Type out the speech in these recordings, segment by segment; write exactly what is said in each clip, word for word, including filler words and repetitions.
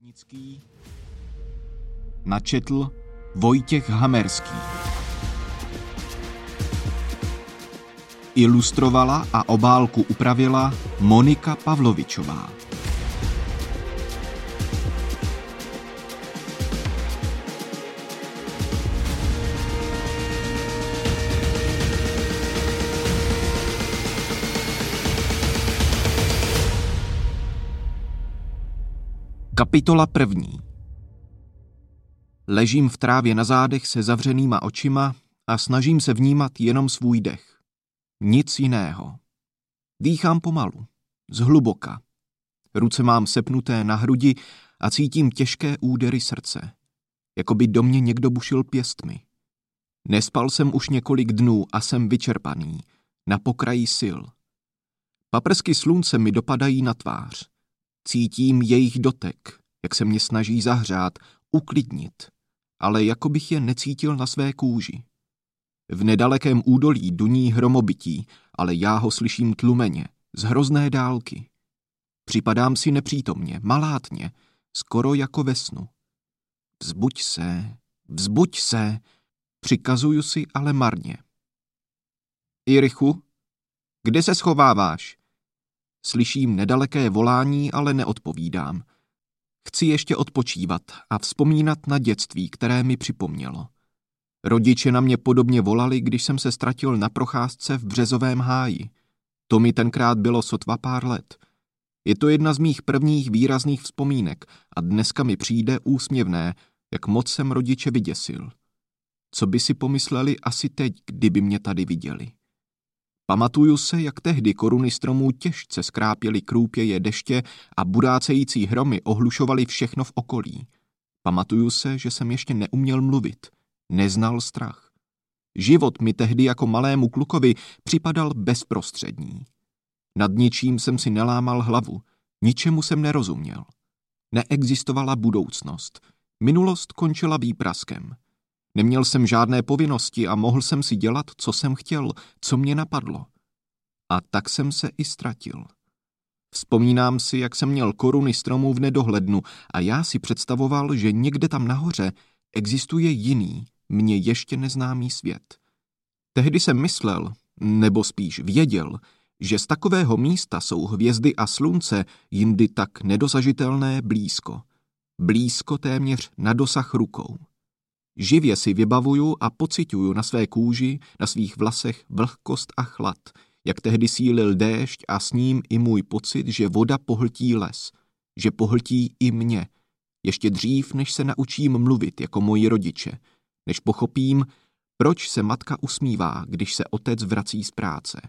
Načetl Vojtěch Hamerský. Ilustrovala a obálku upravila Monika Pavlovičová. Kapitola první. Ležím v trávě na zádech se zavřenýma očima a snažím se vnímat jenom svůj dech. Nic jiného. Dýchám pomalu, zhluboka. Ruce mám sepnuté na hrudi a cítím těžké údery srdce. Jako by do mě někdo bušil pěstmi. Nespal jsem už několik dnů a jsem vyčerpaný, na pokraji sil. Paprsky slunce mi dopadají na tvář. Cítím jejich dotek, jak se mě snaží zahřát, uklidnit, ale jako bych je necítil na své kůži. V nedalekém údolí duní hromobytí, ale já ho slyším tlumeně, z hrozné dálky. Připadám si nepřítomně, malátně, skoro jako ve snu. Vzbuď se, vzbuď se, přikazuju si, ale marně. Irichu, kde se schováváš? Slyším nedaleké volání, ale neodpovídám. Chci ještě odpočívat a vzpomínat na dětství, které mi připomnělo. Rodiče na mě podobně volali, když jsem se ztratil na procházce v březovém háji. To mi tenkrát bylo sotva pár let. Je to jedna z mých prvních výrazných vzpomínek a dneska mi přijde úsměvné, jak moc jsem rodiče vyděsil. Co by si pomysleli asi teď, kdyby mě tady viděli? Pamatuju se, jak tehdy koruny stromů těžce skrápěly krůpěje deště a burácející hromy ohlušovaly všechno v okolí. Pamatuju se, že jsem ještě neuměl mluvit, neznal strach. Život mi tehdy jako malému klukovi připadal bezprostřední. Nad ničím jsem si nelámal hlavu, ničemu jsem nerozuměl. Neexistovala budoucnost, minulost končila výpraskem. Neměl jsem žádné povinnosti a mohl jsem si dělat, co jsem chtěl, co mě napadlo. A tak jsem se i ztratil. Vzpomínám si, jak jsem měl koruny stromů v nedohlednu a já si představoval, že někde tam nahoře existuje jiný, mně ještě neznámý svět. Tehdy jsem myslel, nebo spíš věděl, že z takového místa jsou hvězdy a slunce jindy tak nedosažitelné blízko. Blízko téměř na dosah rukou. Živě si vybavuju a pociťuju na své kůži, na svých vlasech vlhkost a chlad, jak tehdy sílil déšť a s ním i můj pocit, že voda pohltí les, že pohltí i mě, ještě dřív, než se naučím mluvit jako moji rodiče, než pochopím, proč se matka usmívá, když se otec vrací z práce.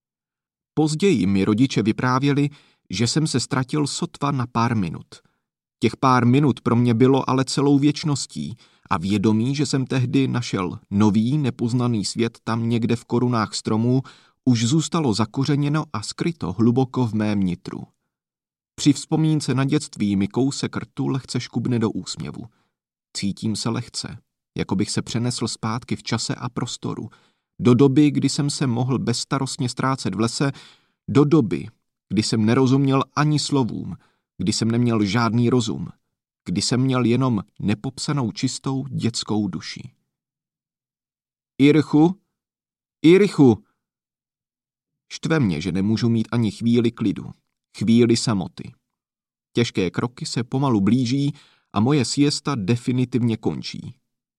Později mi rodiče vyprávěli, že jsem se ztratil sotva na pár minut. Těch pár minut pro mě bylo ale celou věčností a vědomí, že jsem tehdy našel nový, nepoznaný svět tam někde v korunách stromů, už zůstalo zakořeněno a skryto hluboko v mém nitru. Při vzpomínce na dětství mi kousek rtu lehce škubne do úsměvu. Cítím se lehce, jako bych se přenesl zpátky v čase a prostoru, do doby, kdy jsem se mohl bezstarostně ztrácet v lese, do doby, kdy jsem nerozuměl ani slovům, kdy jsem neměl žádný rozum, kdy jsem měl jenom nepopsanou čistou dětskou duši. Irichu, Irichu! Štve mě, že nemůžu mít ani chvíli klidu, chvíli samoty. Těžké kroky se pomalu blíží a moje siesta definitivně končí.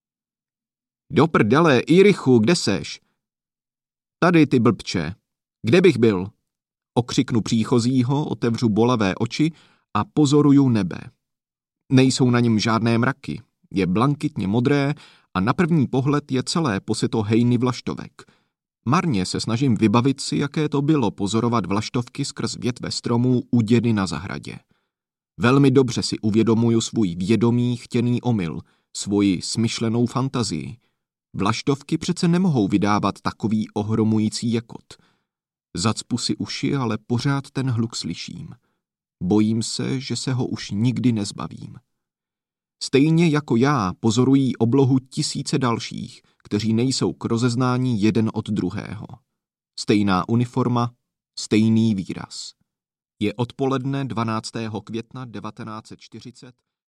Do prdele, Irichu, kde seš? Tady, ty blbče. Kde bych byl? Okřiknu příchozího, otevřu bolavé oči a pozoruju nebe. Nejsou na něm žádné mraky, je blankitně modré a na první pohled je celé posyto hejny vlaštovek. Marně se snažím vybavit si, jaké to bylo pozorovat vlaštovky skrz větve stromů u dědy na zahradě. Velmi dobře si uvědomuju svůj vědomý chtěný omyl, svoji smyšlenou fantazii. Vlaštovky přece nemohou vydávat takový ohromující jakot. Zacpu si uši, ale pořád ten hluk slyším. Bojím se, že se ho už nikdy nezbavím. Stejně jako já pozorují oblohu tisíce dalších, kteří nejsou k rozeznání jeden od druhého. Stejná uniforma, stejný výraz. Je odpoledne dvanáctého května devatenáct set čtyřicet